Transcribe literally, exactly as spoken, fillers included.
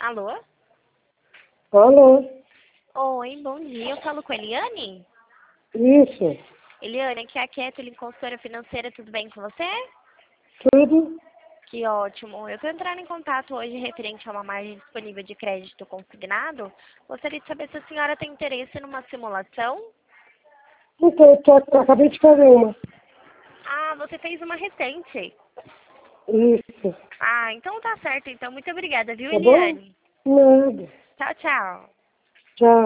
Alô? Alô? Oi, bom dia. Eu falo com a Eliane? Isso, Eliane, aqui é a Kathleen, consultora financeira. Tudo bem com você? tudo? Que ótimo. Eu estou entrando em contato hoje referente a uma margem disponível de crédito consignado. Gostaria de saber se a senhora tem interesse numa simulação. Então, eu tô, eu acabei de fazer uma. Ah, você fez uma recente. Isso, Ah, então tá certo. Então, muito obrigada, viu, tá bom? Eliane? Nada. Tchau, tchau. Tchau.